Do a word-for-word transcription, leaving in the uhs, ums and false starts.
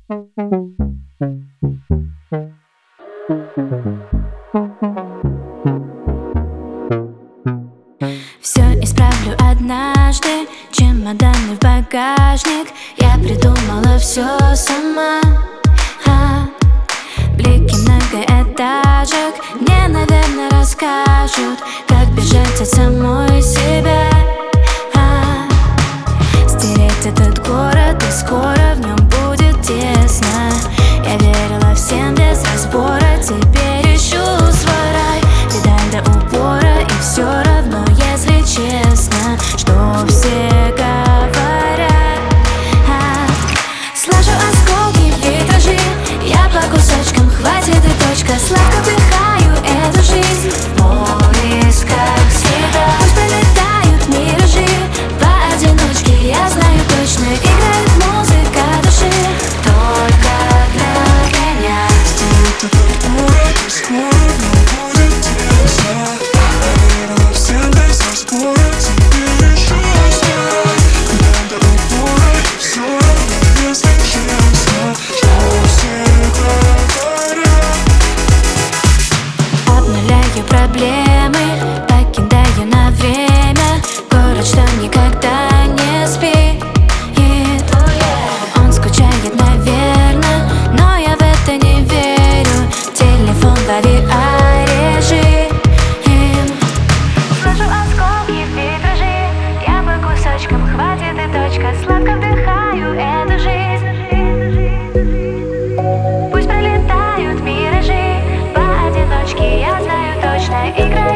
Все исправлю однажды, чемоданы в багажник. Я придумала все сама. а, Блики многоэтажек мне, наверное, расскажут, как бежать от самой себя. а, Стереть этот город, и скоро в нем будет тесно. Я верила всем без разбора, теперь ищу свой рай. Педаль до упора, и все равно, если честно, что все говорят. а, Слышу осколки, витражи, я по кусочкам, хватит и точка. Сладко вдыхаю эту жизнь в поисках себя. Пусть пролетают миражи поодиночке, я знаю точно, играет музыка души только для меня. Стереть этот город, и скоро в нем будет тесно. Я верила всем без разбора, теперь ищу свой рай. Педаль до упора, и все равно, если честно, что все говорят. Обнуляю проблемы, покидаю на время город, что никогда не спит. Он скучает, наверное, но я в это не верю. Телефон в авиарежим. Слышу осколки, витражи, я по кусочкам, хватит и точка. Сладко вдыхаю эту жизнь. Пусть пролетают миражи поодиночке, я знаю точно, игра.